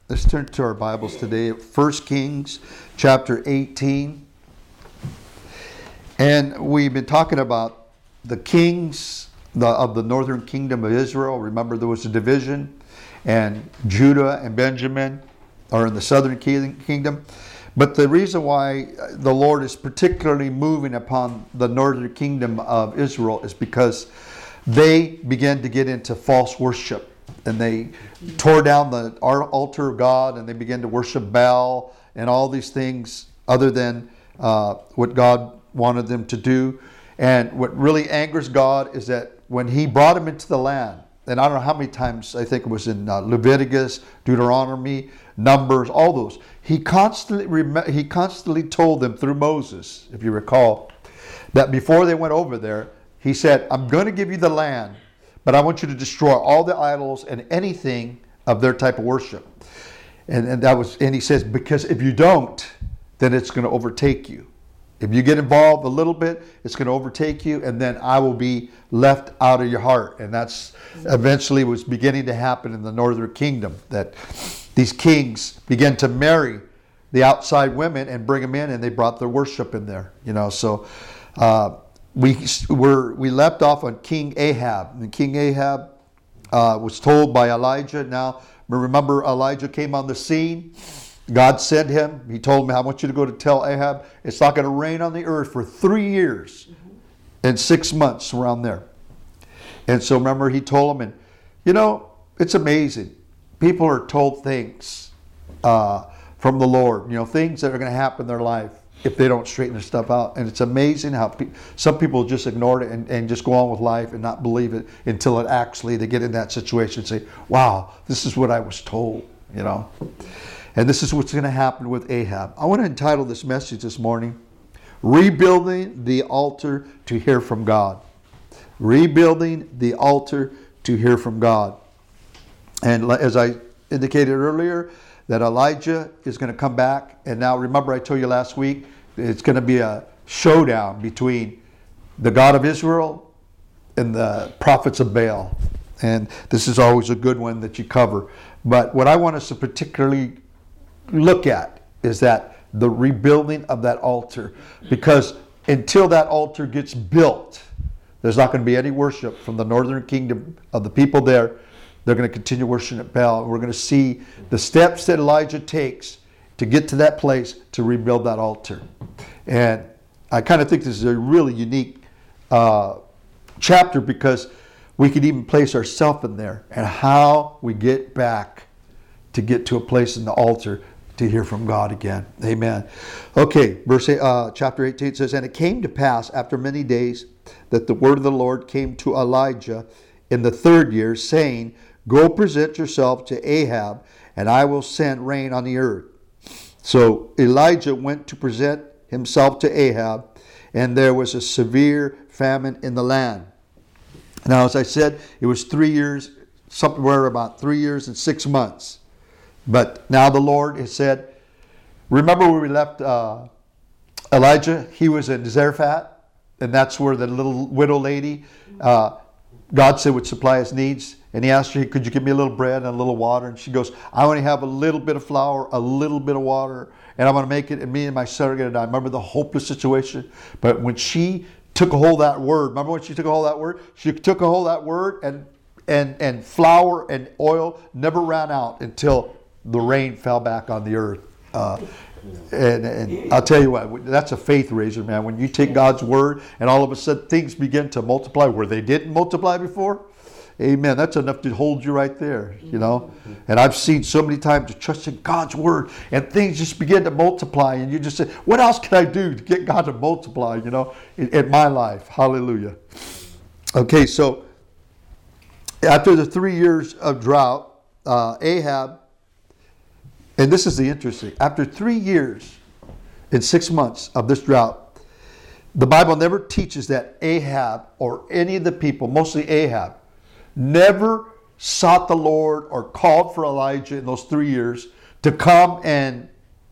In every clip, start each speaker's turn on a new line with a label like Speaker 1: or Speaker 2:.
Speaker 1: Let's turn to our Bibles today. 1 Kings chapter 18. And we've been talking about the kings of the northern kingdom of Israel. Remember, there was a division, and Judah and Benjamin are in the southern kingdom. But the reason why the Lord is particularly moving upon the northern kingdom of Israel is because they began to get into false worship. And they tore down the altar of God, and they began to worship Baal and all these things other than what God wanted them to do. And what really angers God is that when He brought them into the land, and I don't know how many times, I think it was in Leviticus, Deuteronomy, Numbers, all those, He constantly told them through Moses, if you recall, that before they went over there, He said, I'm going to give you the land, but I want you to destroy all the idols and anything of their type of worship. And He says, because if you don't, then it's going to overtake you. If you get involved a little bit, it's going to overtake you, and then I will be left out of your heart. And that's eventually was beginning to happen in the northern kingdom, that these kings began to marry the outside women and bring them in, and they brought their worship in there. So we left off on King Ahab. And King Ahab was told by Elijah. Now, remember, Elijah came on the scene. God sent him. He told me, I want you to go to tell Ahab, it's not going to rain on the earth for 3 years and 6 months around there. And so remember, he told him, and it's amazing. People are told things from the Lord, things that are going to happen in their life if they don't straighten their stuff out. And it's amazing how some people just ignore it and just go on with life and not believe it until they get in that situation and say, wow, this is what I was told, And this is what's going to happen with Ahab. I want to entitle this message this morning, Rebuilding the Altar to Hear from God. Rebuilding the Altar to Hear from God. And as I indicated earlier, that Elijah is going to come back. And now remember, I told you last week, it's going to be a showdown between the God of Israel and the prophets of Baal. And this is always a good one that you cover. But what I want us to particularly look at is that the rebuilding of that altar, because until that altar gets built, there's not going to be any worship from the northern kingdom of the people there. They're going to continue worshiping at Baal. We're going to see the steps that Elijah takes to get to that place to rebuild that altar. And I kind of think this is a really unique chapter, because we could even place ourselves in there and how we get back to get to a place in the altar to hear from God again. Amen. Okay, chapter 18 says, And it came to pass after many days that the word of the Lord came to Elijah in the 3rd year, saying, Go present yourself to Ahab, and I will send rain on the earth. So Elijah went to present himself to Ahab, and there was a severe famine in the land. Now, as I said, it was 3 years, somewhere about 3 years and 6 months. But now the Lord has said, remember where we left Elijah? He was in Zarephath, and that's where the little widow lady, God said would supply his needs. And he asked her, could you give me a little bread and a little water? And she goes, I only have a little bit of flour, a little bit of water, and I'm going to make it, and me and my son are going to die. Remember the hopeless situation? But when she took a hold of that word, remember when she took a hold of that word? She took a hold of that word, and flour and oil never ran out until the rain fell back on the earth. And I'll tell you what, that's a faith raiser, man. When you take God's word and all of a sudden things begin to multiply where they didn't multiply before, amen, that's enough to hold you right there, And I've seen so many times to trust in God's word and things just begin to multiply, and you just say, what else can I do to get God to multiply, in my life? Hallelujah. Okay, so after the 3 years of drought, Ahab, and this is the interesting, after 3 years and 6 months of this drought, the Bible never teaches that Ahab or any of the people, mostly Ahab, never sought the Lord or called for Elijah in those 3 years to come and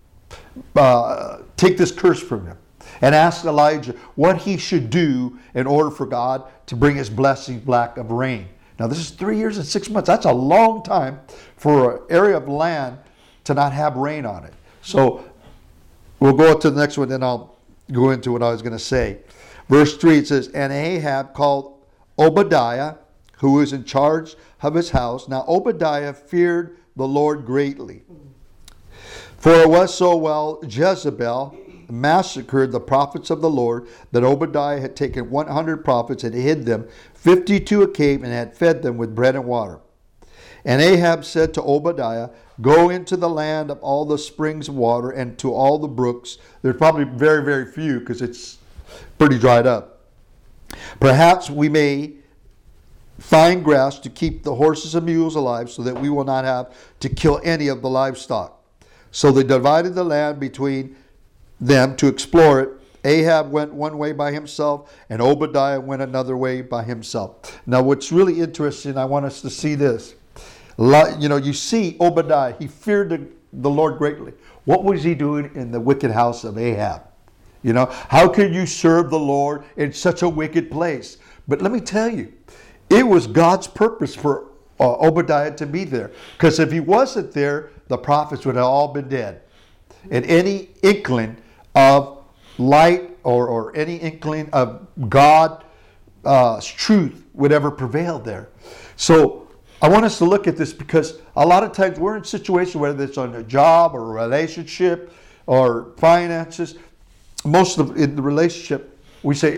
Speaker 1: take this curse from him and ask Elijah what he should do in order for God to bring his blessings back of rain. Now this is 3 years and 6 months. That's a long time for an area of land to not have rain on it. So we'll go to the next one, then I'll go into what I was going to say. Verse 3, it says, and Ahab called Obadiah, who was in charge of his house. Now Obadiah feared the Lord greatly. For it was so well Jezebel massacred the prophets of the Lord that Obadiah had taken 100 prophets and hid them 50 to a cave and had fed them with bread and water. And Ahab said to Obadiah, go into the land of all the springs of water and to all the brooks. There's probably very, very few because it's pretty dried up. Perhaps we may find grass to keep the horses and mules alive so that we will not have to kill any of the livestock. So they divided the land between them to explore it. Ahab went one way by himself and Obadiah went another way by himself. Now what's really interesting, I want us to see this. You see Obadiah, he feared the Lord greatly. What was he doing in the wicked house of Ahab? How can you serve the Lord in such a wicked place? But let me tell you, it was God's purpose for Obadiah to be there. Because if he wasn't there, the prophets would have all been dead. And any inkling of light or any inkling of God's truth would ever prevail there. So I want us to look at this because a lot of times we're in situations, whether it's on a job or a relationship or finances. Most of in the relationship, we say,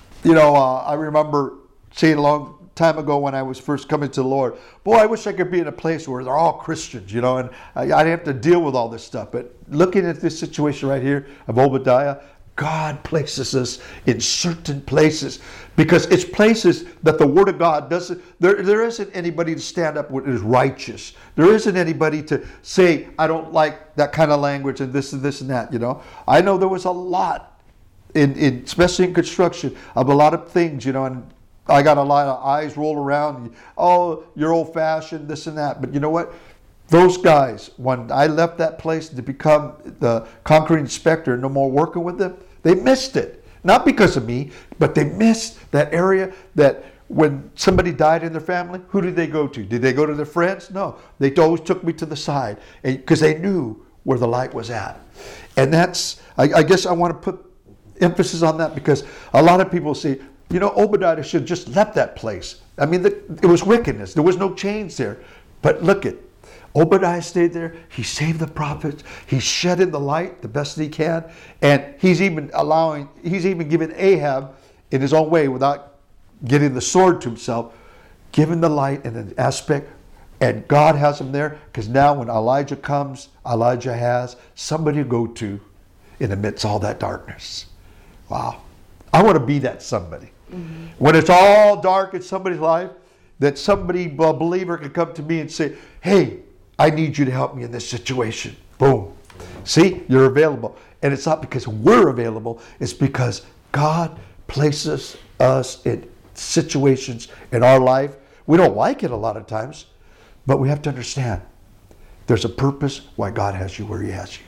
Speaker 1: I remember saying a long time ago when I was first coming to the Lord, boy, I wish I could be in a place where they're all Christians, and I'd have to deal with all this stuff. But looking at this situation right here of Obadiah, God places us in certain places because it's places that the Word of God doesn't, there isn't anybody to stand up with is righteous. There isn't anybody to say, I don't like that kind of language and this and this and that, I know there was a lot, especially in construction, of a lot of things, and I got a lot of eyes rolled around. Oh, you're old-fashioned, this and that. But you know what? Those guys, when I left that place to become the concrete inspector, no more working with them, they missed it. Not because of me, but they missed that area that when somebody died in their family, who did they go to? Did they go to their friends? No. They always took me to the side because they knew where the light was at. And that's, I guess I want to put emphasis on that because a lot of people say, Obadiah should have just left that place. I mean, it was wickedness. There was no change there. But look at Obadiah stayed there. He saved the prophets. He's shedding the light the best that he can. And he's even giving Ahab in his own way without getting the sword to himself, giving the light and an aspect. And God has him there because now when Elijah comes, Elijah has somebody to go to in the midst of all that darkness. Wow. I want to be that somebody. Mm-hmm. When it's all dark in somebody's life, that somebody, a believer, can come to me and say, hey, I need you to help me in this situation. Boom. See, you're available. And it's not because we're available. It's because God places us in situations in our life. We don't like it a lot of times, but we have to understand there's a purpose why God has you where He has you.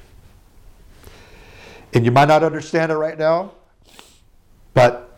Speaker 1: And you might not understand it right now, but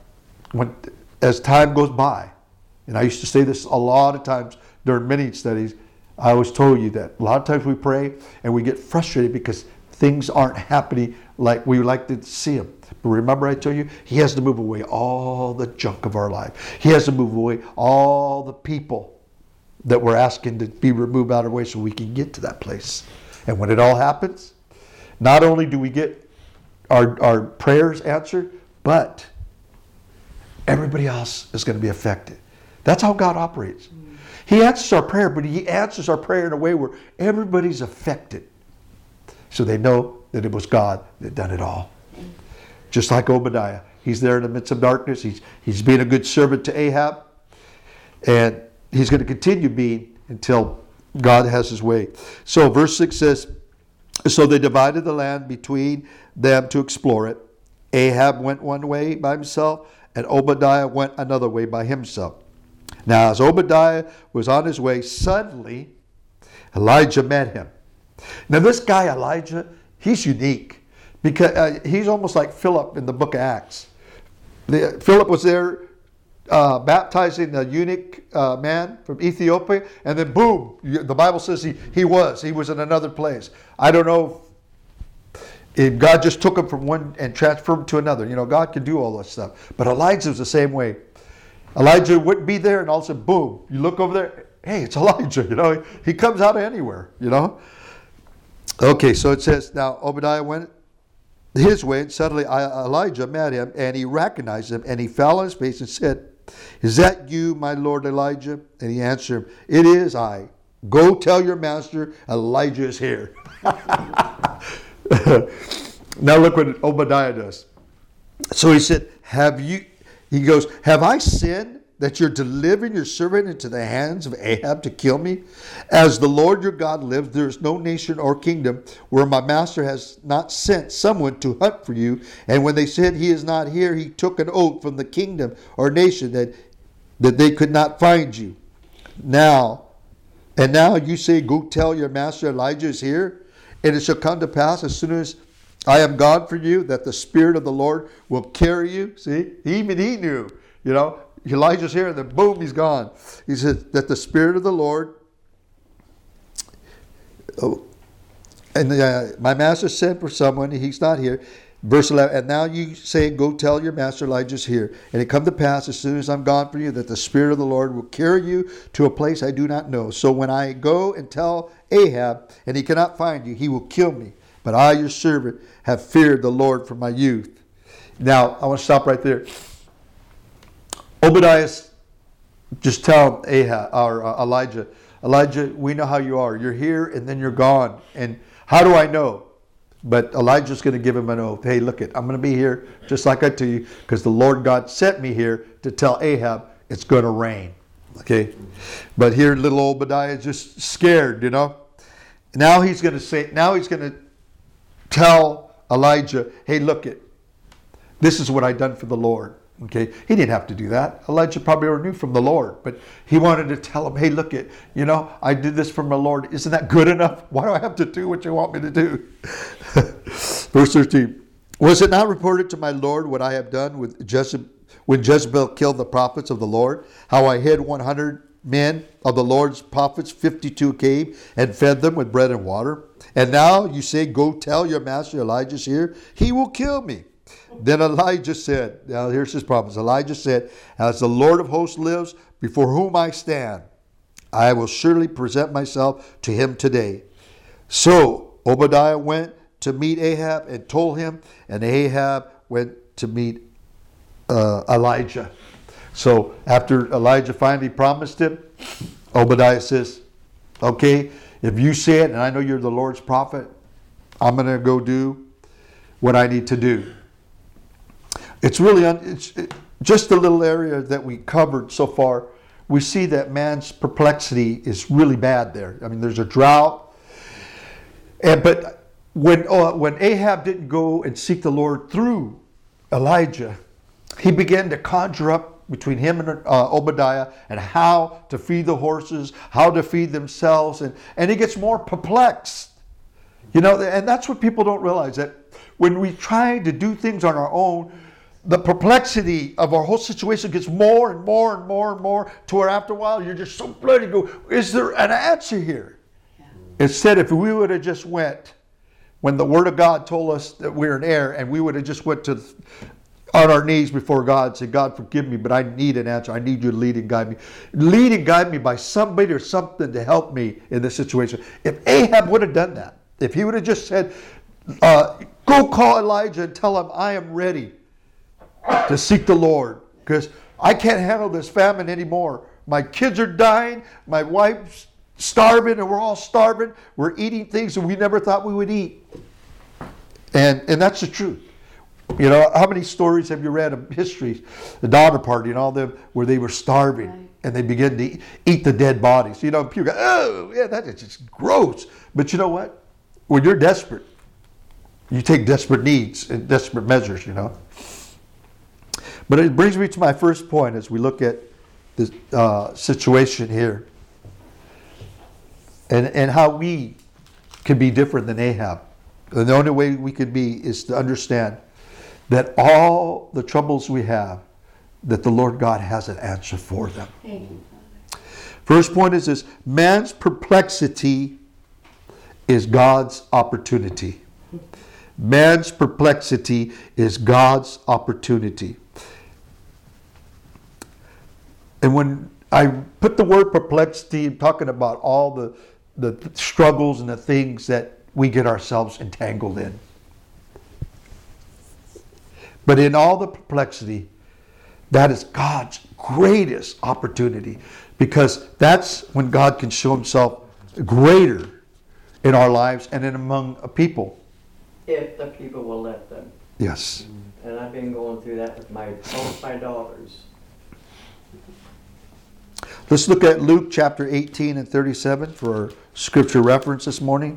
Speaker 1: as time goes by, and I used to say this a lot of times during many studies, I always told you that a lot of times we pray and we get frustrated because things aren't happening like we would like to see them. But remember I told you, He has to move away all the junk of our life. He has to move away all the people that we're asking to be removed out of our way so we can get to that place. And when it all happens, not only do we get our prayers answered, but everybody else is going to be affected. That's how God operates. He answers our prayer, but He answers our prayer in a way where everybody's affected. So they know that it was God that done it all. Just like Obadiah. He's there in the midst of darkness. He's being a good servant to Ahab. And he's going to continue being until God has His way. So verse 6 says, so they divided the land between them to explore it. Ahab went one way by himself, and Obadiah went another way by himself. Now, as Obadiah was on his way, suddenly Elijah met him. Now, this guy, Elijah, he's unique because he's almost like Philip in the book of Acts. Philip was there baptizing the eunuch man from Ethiopia, and then boom, the Bible says he was in another place. I don't know if God just took him from one and transferred him to another. God can do all that stuff. But Elijah was the same way. Elijah wouldn't be there, and all of a sudden, boom, you look over there, hey, it's Elijah. He comes out of anywhere. Okay, so it says, now Obadiah went his way, and suddenly Elijah met him, and he recognized him, and he fell on his face and said, "Is that you, my lord Elijah?" And he answered him, "It is I. Go tell your master Elijah is here." Now look what Obadiah does. So he said, he goes, "Have I sinned that you're delivering your servant into the hands of Ahab to kill me? As the Lord your God lives, there is no nation or kingdom where my master has not sent someone to hunt for you. And when they said he is not here, he took an oath from the kingdom or nation that they could not find you. Now you say, go tell your master Elijah is here. And it shall come to pass as soon as I am gone for you, that the Spirit of the Lord will carry you." See, even he knew, Elijah's here, and then boom, he's gone. He said that the Spirit of the Lord, my master sent for someone, he's not here. Verse 11, "And now you say, go tell your master Elijah's here. And it come to pass as soon as I'm gone for you, that the Spirit of the Lord will carry you to a place I do not know. So when I go and tell Ahab, and he cannot find you, he will kill me. But I, your servant, have feared the Lord from my youth." Now, I want to stop right there. Obadiah just tell Ahab or Elijah, we know how you are. You're here and then you're gone. And how do I know? But Elijah's going to give him an oath. Hey, look I'm going to be here just like I tell you, because the Lord God sent me here to tell Ahab it's going to rain. Okay, but here little Obadiah is just scared. Now he's going to tell Elijah, hey, look this is what I done for the Lord. Okay, he didn't have to do that. Elijah probably already knew from the Lord, but he wanted to tell him, hey, look I did this from the Lord. Isn't that good enough? Why do I have to do what you want me to do? Verse 13, "Was it not reported to my Lord what I have done with when Jezebel killed the prophets of the Lord? How I hid 100 men of the Lord's prophets, 52 came and fed them with bread and water. And now you say, go tell your master Elijah's here. He will kill me." Then Elijah said, now here's his promise. Elijah said, "As the Lord of hosts lives, before whom I stand, I will surely present myself to him today." So Obadiah went to meet Ahab and told him, and Ahab went to meet Elijah. So after Elijah finally promised him, Obadiah says, okay, if you say it, and I know you're the Lord's prophet, I'm going to go do what I need to do. It's really, it's just the little area that we covered so far. We see that man's perplexity is really bad there. I mean, there's a drought. But when Ahab didn't go and seek the Lord through Elijah, he began to conjure up between him and Obadiah and how to feed the horses, how to feed themselves. And he gets more perplexed. And that's what people don't realize, that when we try to do things on our own, the perplexity of our whole situation gets more and more and more and more, to where after a while you're just so bloody go, is there an answer here? Yeah. Instead, if we would have just went when the Word of God told us that we're in error, and we would have just went on our knees before God and said, God, forgive me, but I need an answer. I need you to lead and guide me. Lead and guide me by somebody or something to help me in this situation. If Ahab would have done that, if he would have just said, go call Elijah and tell him I am ready to seek the Lord, because I can't handle this famine anymore. My kids are dying, my wife's starving, and we're all starving. We're eating things that we never thought we would eat. And that's the truth. How many stories have you read of history, the Donner Party and all them, where they were starving, right, and they began to eat the dead bodies. People go, oh, yeah, that is just gross. But you know what? When you're desperate, you take desperate needs and desperate measures, But it brings me to my first point as we look at this situation here, and how we can be different than Ahab. And the only way we can be is to understand that all the troubles we have, that the Lord God has an answer for them.
Speaker 2: Thank you, Father.
Speaker 1: First point is this: man's perplexity is God's opportunity. Man's perplexity is God's opportunity. And when I put the word perplexity, I'm talking about all the struggles and the things that we get ourselves entangled in. But in all the perplexity, that is God's greatest opportunity, because that's when God can show himself greater in our lives and in among a people.
Speaker 3: If the people will let them.
Speaker 1: Yes.
Speaker 3: And I've been going through that with both my daughters.
Speaker 1: Let's look at Luke chapter 18 and 37 for our scripture reference this morning.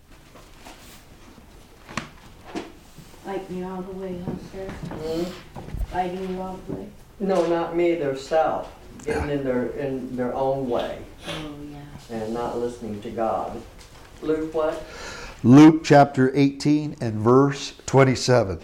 Speaker 2: Fight me all the way, huh, sir?
Speaker 3: Hmm?
Speaker 2: Fighting you all the way.
Speaker 3: No, not me, their self. Getting in their own way
Speaker 2: Oh, yeah.
Speaker 3: and not listening to God. Luke what?
Speaker 1: Luke chapter 18 and verse 27.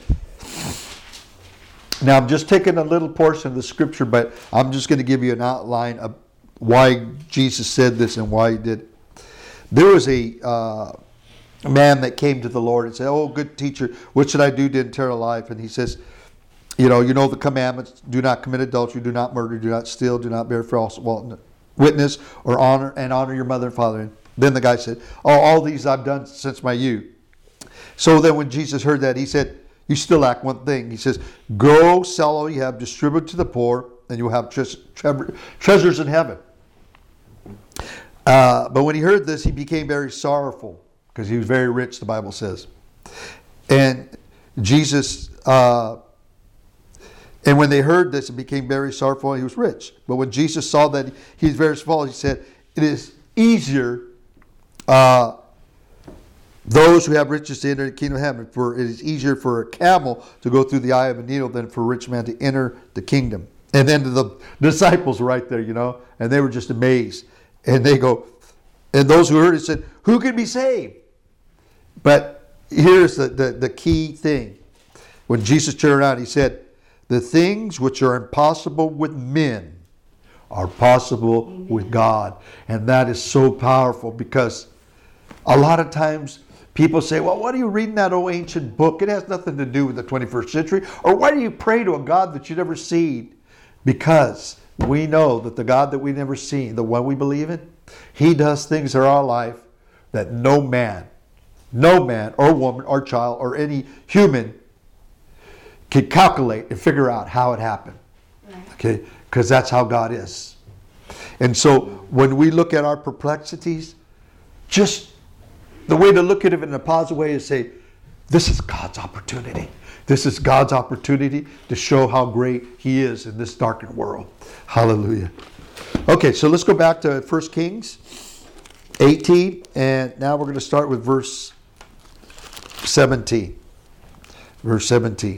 Speaker 1: Now I'm just taking a little portion of the scripture, but I'm just going to give you an outline of why Jesus said this and why he did it. There was a man that came to the Lord and said, "Oh, good teacher, what should I do to eternal life?" And he says, you know the commandments: do not commit adultery, do not murder, do not steal, do not bear false witness, or honor your mother and father. And then the guy said, "Oh, all these I've done since my youth." So then when Jesus heard that, he said, "You still lack one thing." He says, "Go sell all you have, distribute to the poor, and you'll have treasures in heaven." But when he heard this, he became very sorrowful, because he was very rich, the Bible says. And Jesus, and when they heard this, it became very sorrowful, and he was rich. But when Jesus saw that he was very small, he said, "It is easier those who have riches to enter the kingdom of heaven. For it is easier for a camel to go through the eye of a needle than for a rich man to enter the kingdom." And then the disciples were right there, and they were just amazed. And they go, and those who heard it said, "Who can be saved?" But here's the key thing. When Jesus turned around, he said, "The things which are impossible with men are possible with God." And that is so powerful, because a lot of times people say, "Well, what are you reading that old ancient book? It has nothing to do with the 21st century." Or, "Why do you pray to a God that you never seen?" Because we know that the God that we never seen, the one we believe in, he does things in our life that no man or woman or child or any human can calculate and figure out how it happened. Okay? Because that's how God is. And so when we look at our perplexities, just the way to look at it in a positive way is say, this is God's opportunity. This is God's opportunity to show how great he is in this darkened world. Hallelujah. Okay, so let's go back to 1 Kings 18, and now we're going to start with verse 17. Verse 17.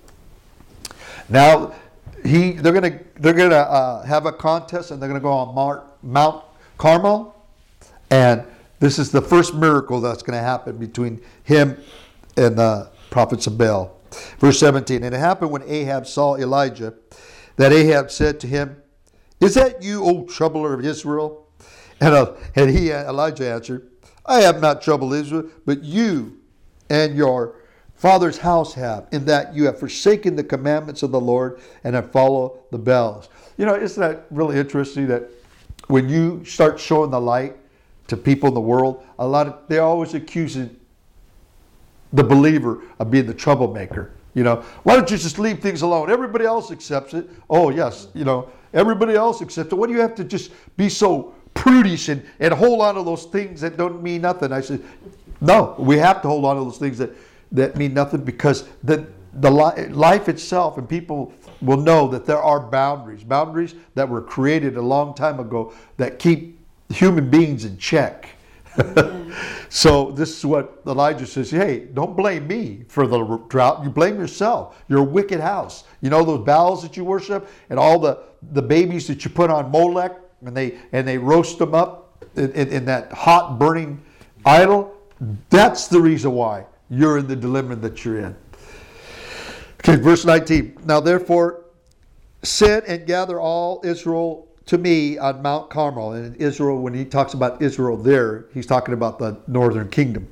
Speaker 1: Now they're going to have a contest, and they're going to go on Mount Carmel, and this is the first miracle that's going to happen between him and the prophets of Baal. Verse 17. And it happened when Ahab saw Elijah, that Ahab said to him, "Is that you, O troubler of Israel?" And Elijah answered, "I have not troubled Israel, but you and your father's house have, in that you have forsaken the commandments of the Lord and have followed the Baals." Isn't that really interesting that when you start showing the light to people in the world, they're always accusing the believer of being the troublemaker. Why don't you just leave things alone? Everybody else accepts it. Oh, yes, everybody else accepts it. What do you have to just be so prudish and hold on to those things that don't mean nothing? I said, no, we have to hold on to those things that mean nothing, because the life itself, and people will know that there are boundaries that were created a long time ago that keep human beings in check. So this is what Elijah says: "Hey, don't blame me for the drought. You blame yourself. You're a wicked house. Those Baals that you worship, and all the babies that you put on Molech, and they roast them up in that hot burning idol. That's the reason why you're in the dilemma that you're in." Okay, verse 19. Now therefore, send and gather all Israel to me on Mount Carmel. And Israel, when he talks about Israel there, he's talking about the northern kingdom.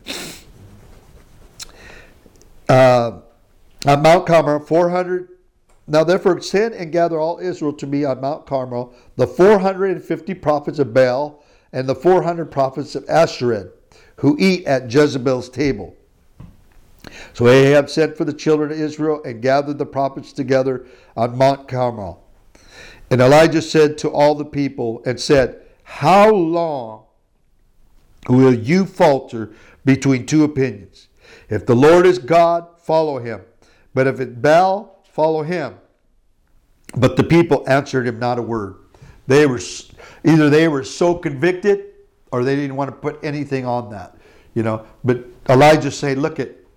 Speaker 1: On Mount Carmel, 400. Now therefore send and gather all Israel to me on Mount Carmel, the 450 prophets of Baal and the 400 prophets of Asherah, who eat at Jezebel's table. So Ahab sent for the children of Israel and gathered the prophets together on Mount Carmel. And Elijah said to all the people and said, how long will you falter between two opinions? If the Lord is God, follow him. But if it's Baal, follow him. But the people answered him not a word. Either they were so convicted or they didn't want to put anything on that. But Elijah said, look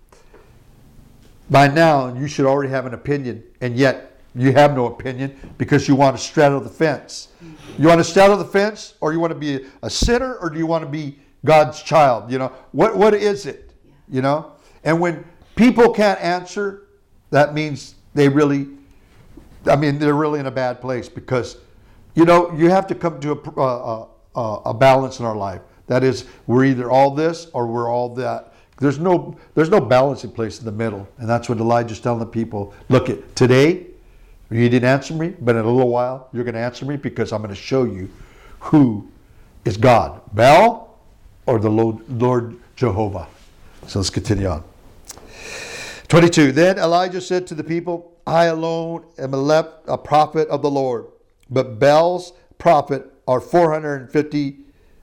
Speaker 1: by now you should already have an opinion, and yet you have no opinion because you want to straddle the fence. You want to straddle the fence, or you want to be a sinner, or do you want to be God's child? What is it? And when people can't answer, that means they're really in a bad place, because you have to come to a balance in our life. That is, we're either all this or we're all that. There's no balancing place in the middle. And that's what Elijah's telling the people. Look, today, you didn't answer me, but in a little while, you're going to answer me, because I'm going to show you who is God, Baal or the Lord Jehovah. So let's continue on. 22, then Elijah said to the people, I alone am a prophet of the Lord, but Baal's prophet are 450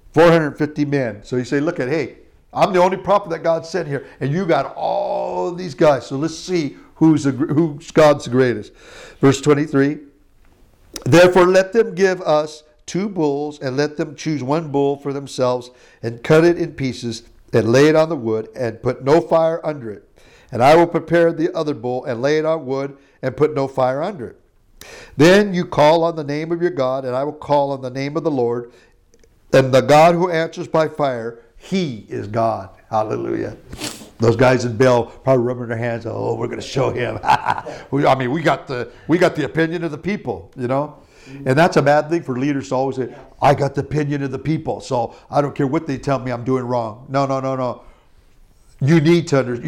Speaker 1: men. So you say, look hey, I'm the only prophet that God sent here, and you got all these guys. So let's see who's God's the greatest. Verse 23, therefore let them give us 2 bulls, and let them choose 1 bull for themselves, and cut it in pieces, and lay it on the wood, and put no fire under it. And I will prepare the other bull, and lay it on wood, and put no fire under it. Then you call on the name of your God, and I will call on the name of the Lord, and the God who answers by fire, he is God. Hallelujah. Those guys in Baal probably rubbing their hands. Oh, we're going to show him. we got the opinion of the people, And that's a bad thing for leaders to always say, I got the opinion of the people, so I don't care what they tell me I'm doing wrong. No. We need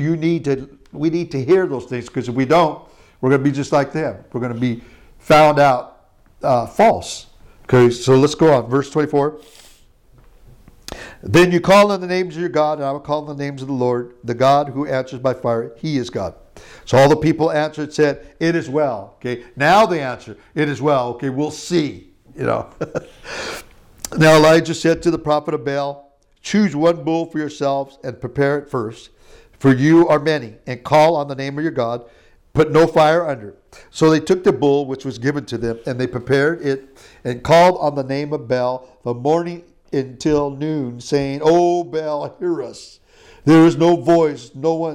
Speaker 1: to hear those things, because if we don't, we're going to be just like them. We're going to be found out false. Okay, so let's go on. Verse 24. Then you call on the names of your God, and I will call on the names of the Lord, the God who answers by fire. He is God. So all the people answered, said, it is well. Okay, now they answer, it is well. Okay, we'll see. Now Elijah said to the prophet of Baal, choose 1 bull for yourselves and prepare it first, for you are many, and call on the name of your God. Put no fire under it. So they took the bull which was given to them, and they prepared it and called on the name of Baal from morning until noon, saying, O Baal, hear us. There was no voice,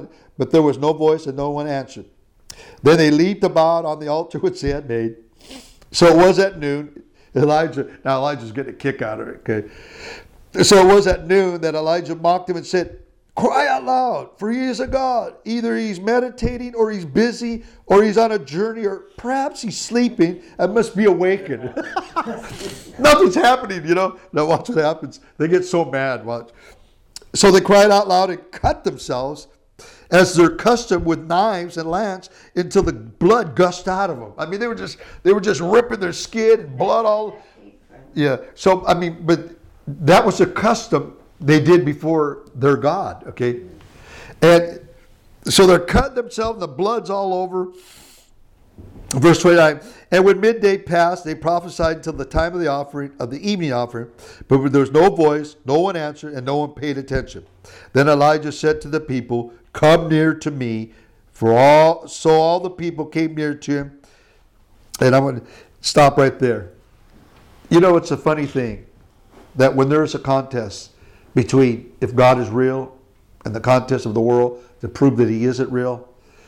Speaker 1: and no one answered. Then they leaped about on the altar which they had made. So it was at noon. Elijah's getting a kick out of it. Okay. So it was at noon that Elijah mocked him and said, cry out loud, for he is a God. Either he's meditating, or he's busy, or he's on a journey, or perhaps he's sleeping and must be awakened. Nothing's happening, Now watch what happens. They get so mad. Watch. So they cried out loud and cut themselves, as their custom, with knives and lance, until the blood gushed out of them. I mean, they were just ripping their skin and blood all. Yeah. So but that was a custom they did before their God, okay? And so they're cutting themselves, the blood's all over. Verse 29, and when midday passed, they prophesied until the time of the evening offering, but there was no voice, no one answered, and no one paid attention. Then Elijah said to the people, come near to me, so all the people came near to him. And I'm going to stop right there. It's a funny thing that when there's a contest between if God is real and the contest of the world to prove that he isn't real,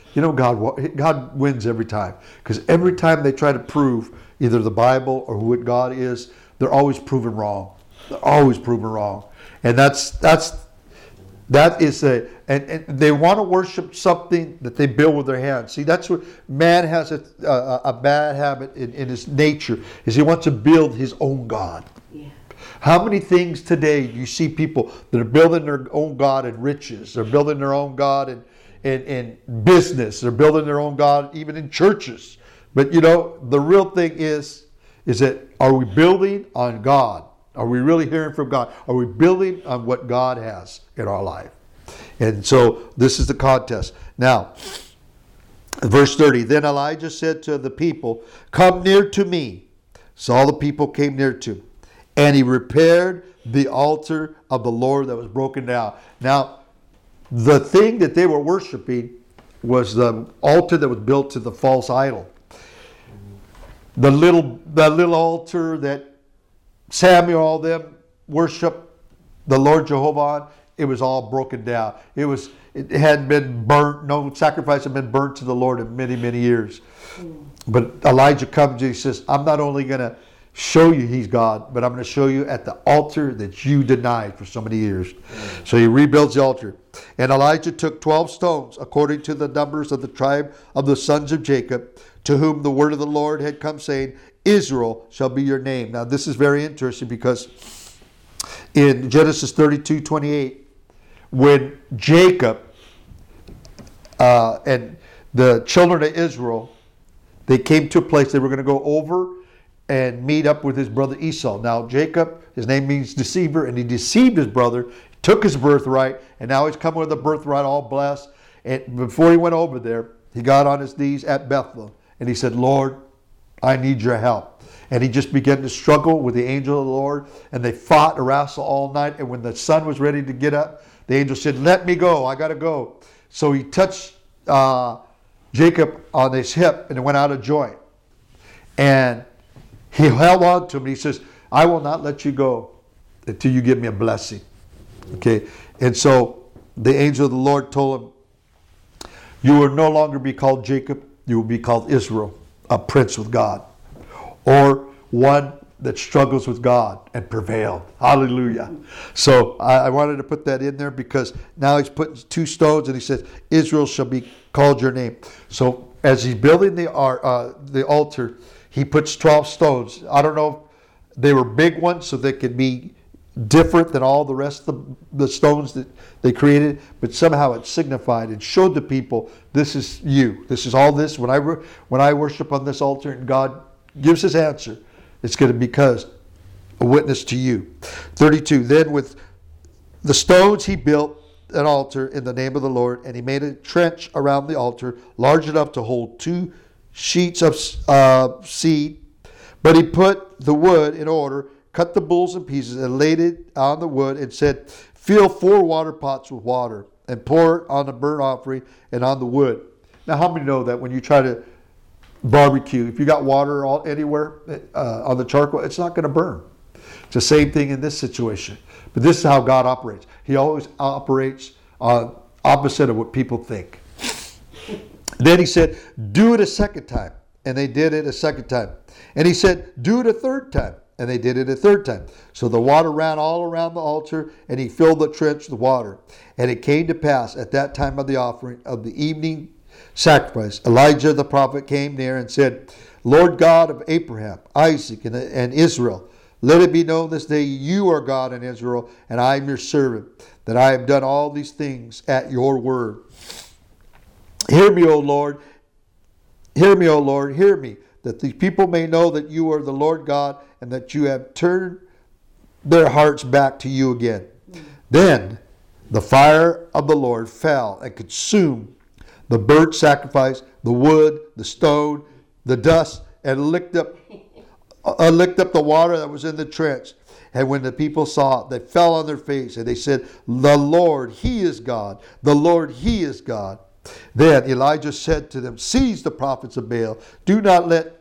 Speaker 1: God wins every time. Because every time they try to prove either the Bible or who God is, they're always proven wrong. They're always proven wrong. And that's That is and they want to worship something that they build with their hands. See, that's what man has a bad habit in his nature, is he wants to build his own God.
Speaker 2: Yeah.
Speaker 1: How many things today you see people that are building their own God in riches? They're building their own God in business. They're building their own God even in churches. But the real thing is that, are we building on God? Are we really hearing from God? Are we building on what God has in our life? And so this is the contest. Now, verse 30, then Elijah said to the people, come near to me. So all the people came near to him. And he repaired the altar of the Lord that was broken down. Now, the thing that they were worshiping was the altar that was built to the false idol. The little altar that Samuel, all them worship the Lord Jehovah on, it was all broken down. It hadn't been burnt. No sacrifice had been burnt to the Lord in many, many years. But Elijah comes and he says, I'm not only going to show you he's God, but I'm going to show you at the altar that you denied for so many years. So he rebuilds the altar. And Elijah took 12 stones, according to the numbers of the tribe of the sons of Jacob, to whom the word of the Lord had come, saying, Israel shall be your name. Now this is very interesting, because in Genesis 32:28, when Jacob and the children of Israel, they came to a place they were going to go over and meet up with his brother Esau. Now Jacob, his name means deceiver, and he deceived his brother, took his birthright, and now he's coming with the birthright all blessed. And before he went over there, he got on his knees at Bethel, and he said, Lord, I need your help. And he just began to struggle with the angel of the Lord, and they fought and wrestled all night. And when the sun was ready to get up, the angel said, let me go, I got to go. So he touched Jacob on his hip, and it went out of joint. And he held on to him, and he says, I will not let you go until you give me a blessing. Okay. And so the angel of the Lord told him, you will no longer be called Jacob, you will be called Israel, a prince with God, or one that struggles with God and prevailed. Hallelujah. So I wanted to put that in there, because now he's putting 2 stones, and he says, Israel shall be called your name. So as he's building the altar, he puts 12 stones. I don't know if they were big ones so they could be different than all the rest of the stones that they created, but somehow it signified and showed the people, this is you. This is all this. When I worship on this altar and God gives his answer, it's going to be because a witness to you. 32, then with the stones he built an altar in the name of the Lord, and he made a trench around the altar large enough to hold 2 sheets of seed. But he put the wood in order, cut the bulls in pieces, and laid it on the wood, and said, fill 4 water pots with water, and pour it on the burnt offering and on the wood. Now, how many know that when you try to barbecue, if you got water anywhere on the charcoal, it's not going to burn. It's the same thing in this situation. But this is how God operates. He always operates opposite of what people think. Then he said, do it a second time. And they did it a second time. And he said, do it a third time. And they did it a third time. So the water ran all around the altar, and he filled the trench with water. And it came to pass at that time of the offering of the evening sacrifice, Elijah the prophet came near and said, Lord God of Abraham, Isaac, and Israel, let it be known this day you are God in Israel, and I am your servant, that I have done all these things at your word. Hear me, O Lord. Hear me, O Lord. Hear me, that the people may know that you are the Lord God, and that you have turned their hearts back to you again. Then the fire of the Lord fell and consumed the burnt sacrifice, the wood, the stone, the dust, and licked up the water that was in the trench. And when the people saw it, they fell on their face, and they said, the Lord, he is God. The Lord, he is God. Then Elijah said to them, seize the prophets of Baal. Do not let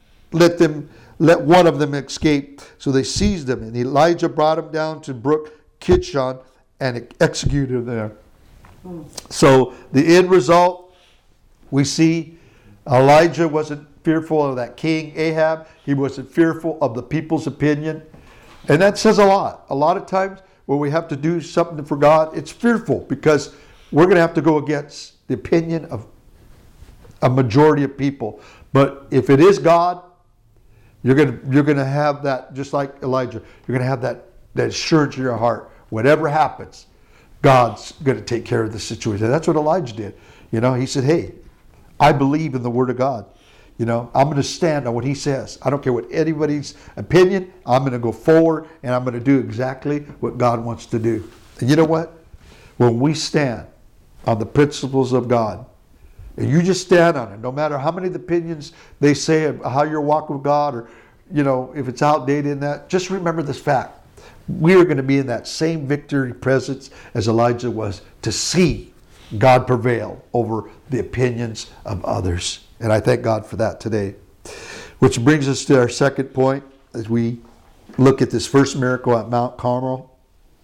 Speaker 1: one of them escape. So they seized them, and Elijah brought him down to brook Kishon and executed him there. So the end result, we see Elijah wasn't fearful of that king Ahab. He wasn't fearful of the people's opinion. And that says a lot. A lot of times when we have to do something for God, it's fearful because we're going to have to go against the opinion of a majority of people. But if it is God, you're going to have that, just like Elijah, you're going to have that assurance in your heart. Whatever happens, God's going to take care of the situation. That's what Elijah did. He said, hey, I believe in the Word of God. I'm going to stand on what He says. I don't care what anybody's opinion. I'm going to go forward and I'm going to do exactly what God wants to do. And you know what? When we stand on the principles of God, and you just stand on it, no matter how many opinions they say of how you're walking with God, or if it's outdated in that, just remember this fact. We are going to be in that same victory presence as Elijah was, to see God prevail over the opinions of others. And I thank God for that today. Which brings us to our second point as we look at this first miracle at Mount Carmel.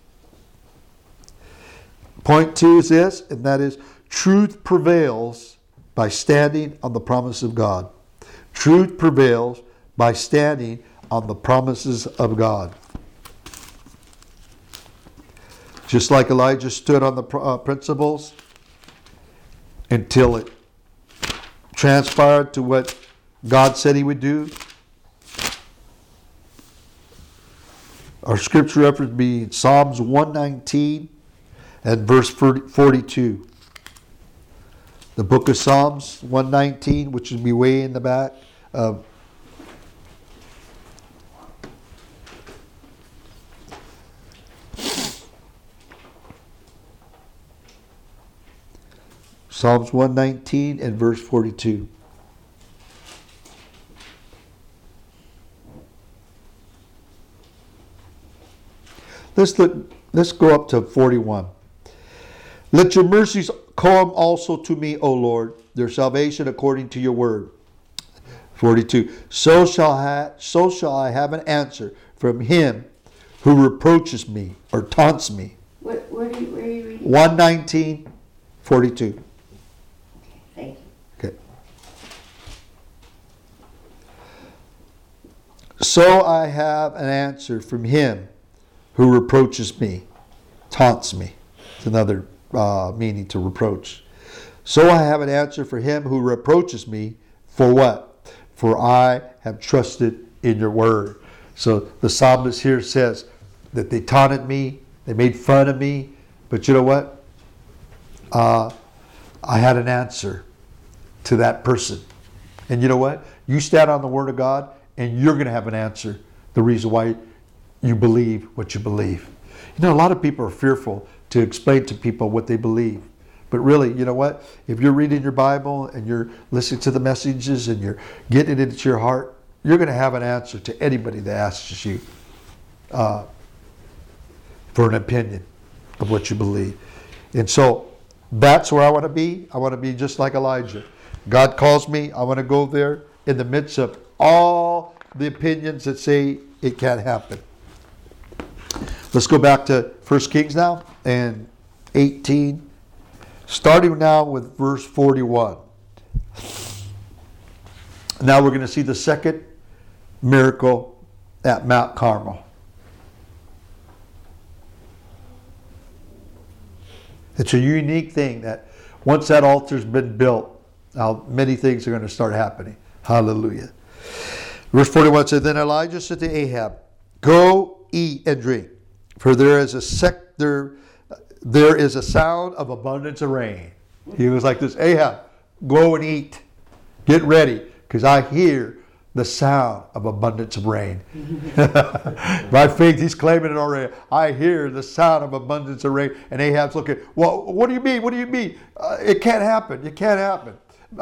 Speaker 1: Point 2 is this, and that is, truth prevails by standing on the promise of God. Truth prevails by standing on the promises of God. Just like Elijah stood on the principles until it transpired to what God said He would do. Our scripture reference would be Psalms 119 and verse 42. The book of Psalms 119, which would be way in the back of Psalms 119 and verse 42. Let's go up to 41. Let your mercies come also to me, O Lord, their salvation according to your word. 42. So shall I have an answer from him who reproaches me or taunts me.
Speaker 2: Where are you reading?
Speaker 1: 119, 42.
Speaker 2: Thank you.
Speaker 1: Okay. So I have an answer from him who reproaches me, taunts me. It's another meaning to reproach. So I have an answer for him who reproaches me. For what? For I have trusted in your word. So the psalmist here says that they taunted me, they made fun of me, but you know what? I had an answer to that person. And you know what? You stand on the word of God and you're going to have an answer. The reason why you believe what you believe. A lot of people are fearful to explain to people what they believe. But really, you know what? If you're reading your Bible and you're listening to the messages and you're getting it into your heart, you're going to have an answer to anybody that asks you for an opinion of what you believe. And so that's where I want to be. I want to be just like Elijah. God calls me. I want to go there in the midst of all the opinions that say it can't happen. Let's go back to 1 Kings now and 18. Starting now with verse 41. Now we're going to see the second miracle at Mount Carmel. It's a unique thing that once that altar's been built, now many things are going to start happening. Hallelujah. Verse 41 says, Then Elijah said to Ahab, Go, eat and drink, for there is a sound of abundance of rain. He was like this, Ahab, go and eat. Get ready, because I hear the sound of abundance of rain. By faith, he's claiming it already. I hear the sound of abundance of rain. And Ahab's looking, well, what do you mean? What do you mean? It can't happen. It can't happen.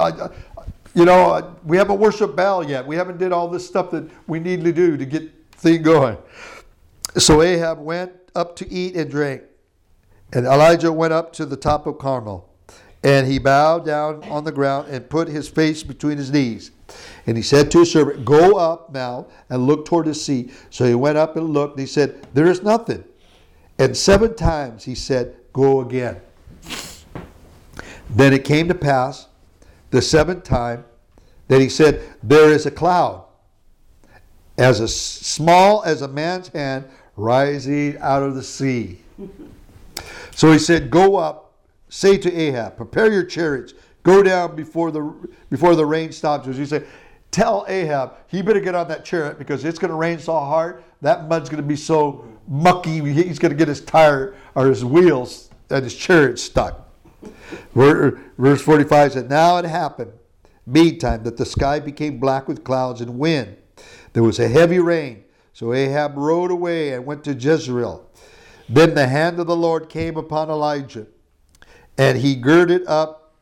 Speaker 1: We haven't worshiped Baal yet. We haven't did all this stuff that we need to do to get things going. So Ahab went up to eat and drink. And Elijah went up to the top of Carmel. And he bowed down on the ground and put his face between his knees. And he said to his servant, Go up now and look toward the sea. So he went up and looked, and he said, There is nothing. And 7 times he said, Go again. Then it came to pass the 7th time that he said, There is a cloud, as small as a man's hand, rising out of the sea. So he said, go up, say to Ahab, prepare your chariots, go down before the rain stops. As you say, tell Ahab, he better get on that chariot because it's going to rain so hard, that mud's going to be so mucky, he's going to get his tire or his wheels and his chariot stuck. Verse 45 said, now it happened, meantime, that the sky became black with clouds and wind. There was a heavy rain. So Ahab rode away and went to Jezreel. Then the hand of the Lord came upon Elijah, and he girded up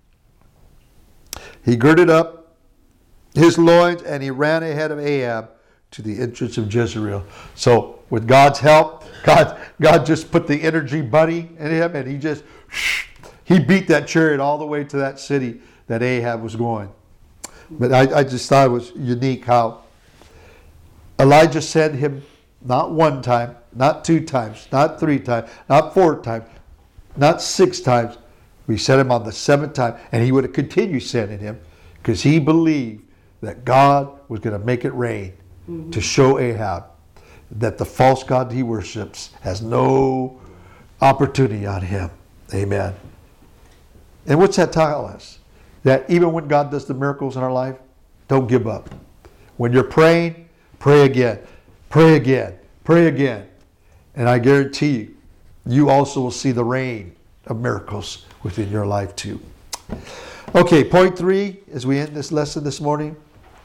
Speaker 1: his loins, and he ran ahead of Ahab to the entrance of Jezreel. So with God's help, God just put the energy bunny in him, and he beat that chariot all the way to that city that Ahab was going. But I just thought it was unique how Elijah sent him not one time, not two times, not three times, not four times, not six times. We sent him on the seventh time, and he would have continued sending him because he believed that God was going to make it rain to show Ahab that the false god he worships has no opportunity on him. Amen. And what's that tell us? That even when God does the miracles in our life, don't give up. When you're praying, pray again, pray again, pray again. And I guarantee you, you also will see the rain of miracles within your life too. Okay, point 3, as we end this lesson this morning.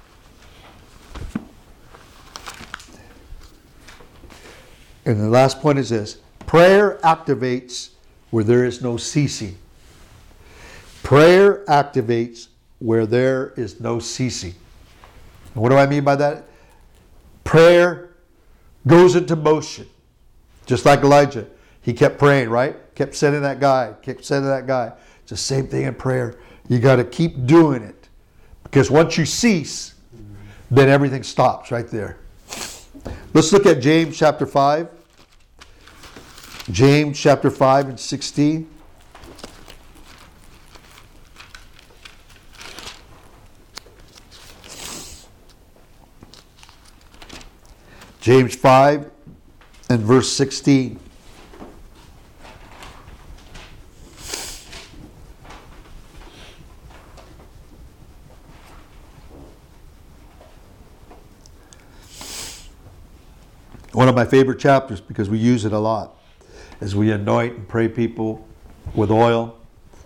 Speaker 1: And the last point is this: prayer activates where there is no ceasing. Prayer activates where there is no ceasing. And what do I mean by that? Prayer goes into motion. Just like Elijah. He kept praying, right? Kept sending that guy. It's the same thing in prayer. You got to keep doing it. Because once you cease, then everything stops right there. Let's look at James chapter 5. James chapter 5 and 16. James 5 and verse 16. One of my favorite chapters because we use it a lot as we anoint and pray people with oil.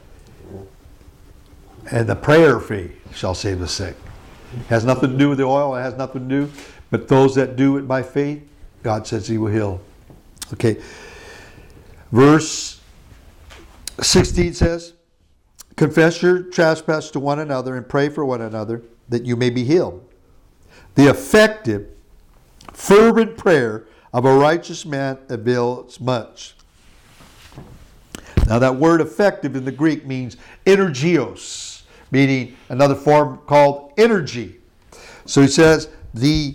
Speaker 1: And the prayer fee shall save the sick. It has nothing to do with the oil. It has nothing to do. But those that do it by faith, God says he will heal. Okay. Verse 16 says, confess your trespass to one another and pray for one another that you may be healed. The effective, fervent prayer of a righteous man avails much. Now that word effective in the Greek means energios, meaning another form called energy. So he says the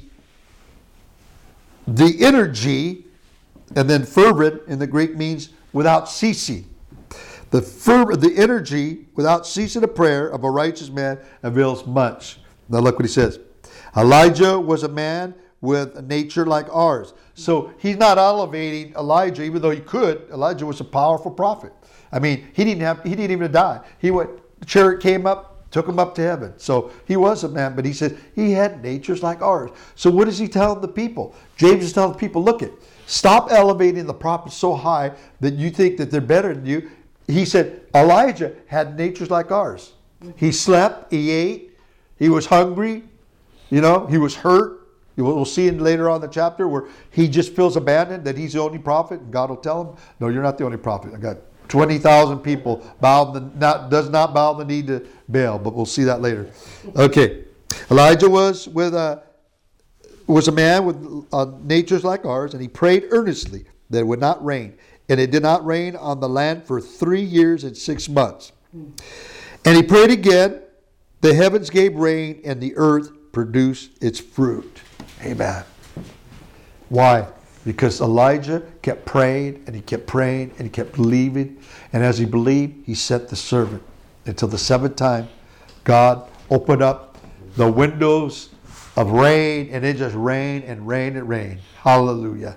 Speaker 1: energy, and then fervent in the Greek means without ceasing. The energy without ceasing of prayer of a righteous man avails much. Now look what he says. Elijah was a man with a nature like ours. So he's not elevating Elijah, even though he could. Elijah was a powerful prophet. I mean, he didn't even die. The chariot came up, took him up to heaven. So he was a man, but he said he had natures like ours. So what is he telling the people? James is telling the people, look stop elevating the prophets so high that you think that they're better than you. He said Elijah had natures like ours. He slept, he ate, he was hungry, he was hurt. We'll see later on in the chapter where he just feels abandoned, that he's the only prophet, and God will tell him, no, you're not the only prophet. I got 20,000 people does not bow the knee to Baal, but we'll see that later. Okay, Elijah was a man with natures like ours, and he prayed earnestly that it would not rain. And it did not rain on the land for 3 years and 6 months. And he prayed again, the heavens gave rain, and the earth produced its fruit. Amen. Why? Because Elijah kept praying, and he kept praying, and he kept believing. And as he believed, he sent the servant. Until the 7th time, God opened up the windows of rain, and it just rained and rained and rained. Hallelujah.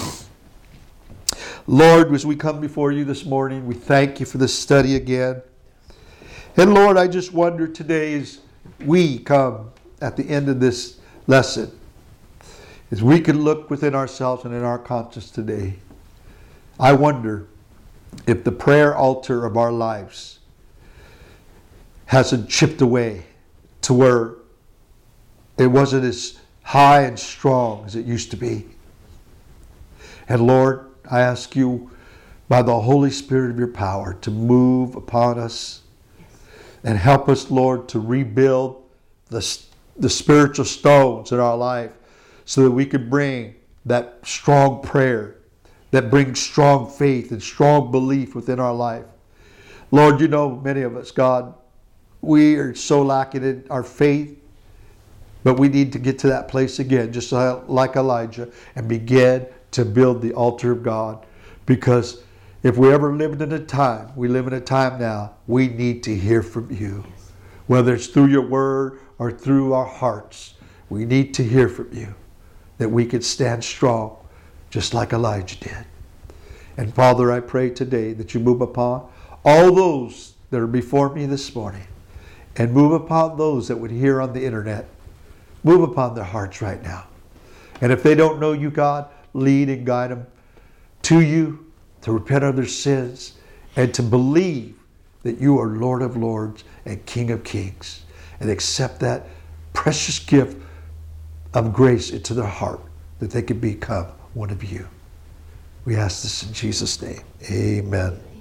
Speaker 1: Lord, as we come before you this morning, we thank you for this study again. And Lord, I just wonder today as we come at the end of this lesson, as we can look within ourselves and in our conscience today, I wonder if the prayer altar of our lives hasn't chipped away to where it wasn't as high and strong as it used to be. And Lord, I ask you by the Holy Spirit of your power to move upon us and help us, Lord, to rebuild the spiritual stones in our life so that we can bring that strong prayer that brings strong faith and strong belief within our life. Lord, you know many of us, God, we are so lacking in our faith, but we need to get to that place again, just like Elijah, and begin to build the altar of God. Because if we ever lived in a time, we live in a time now, we need to hear from you. Whether it's through your word or through our hearts, we need to hear from you, that we can stand strong, just like Elijah did. And Father, I pray today that you move upon all those that are before me this morning, and move upon those that would hear on the internet. Move upon their hearts right now. And if they don't know you, God, lead and guide them to you, to repent of their sins, and to believe that you are Lord of Lords and King of Kings, and accept that precious gift of grace into their heart, that they can become one of you. We ask this in Jesus' name. Amen.